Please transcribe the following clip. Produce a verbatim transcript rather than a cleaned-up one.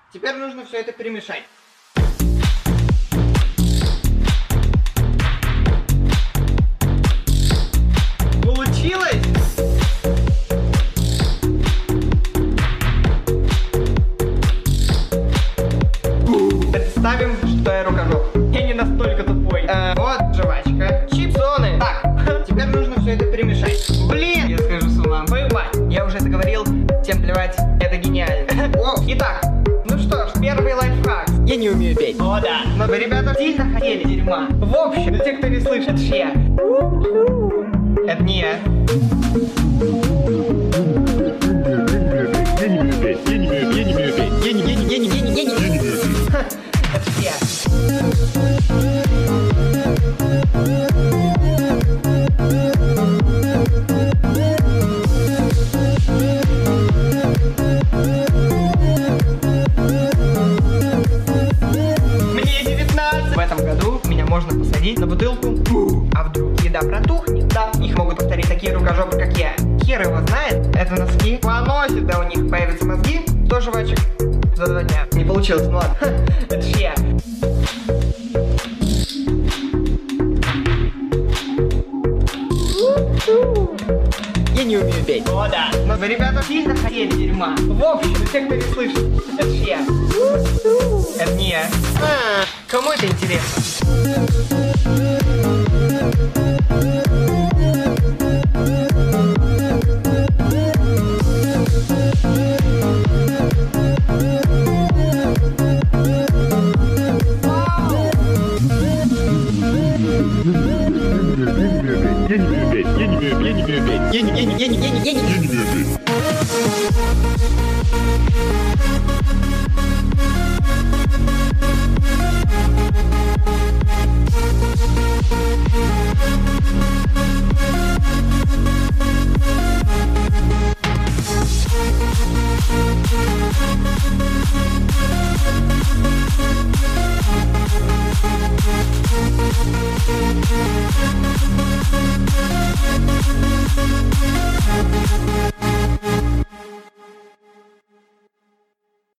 Теперь нужно все это перемешать. Получилось? Представим, что я рукожоп. Я не настолько тупой. Э, вот жвачка, чипсоны. Так, теперь нужно все это перемешать. Блин, я схожу с ума. Твою мать, я уже это говорил, всем плевать, это гениально. О, итак, ну что ж, первый лайфхак. Я не умею петь. О, да. Но вы, ребята, сильно хотели дерьма. В общем, для тех, кто не слышит, это ж я. Это не я. Я не умею петь, я не умею, я не умею петь. Я не, я не, я не, я не, я не. Я не умею петь. Это ж я. Мне девятнадцать. В этом году меня можно посадить на бутылку. А вдруг еда протухнет? Да, их могут повторить такие рукожопы, как я. Хер его знает. Это носки поносит, да у них появятся мозги. Сто жвачек за два дня. Не получилось, ну ладно. Это ж я. Я не умею петь. О, да. Но вы, ребята, сильно хотели дерьма. В общем, для тех, кто не слышит, это ж я. Это не я. А, кому это интересно? Я не умею петь, я не умею, я не умею петь. Я не, я не, я не, я не, я не. Я не умею петь.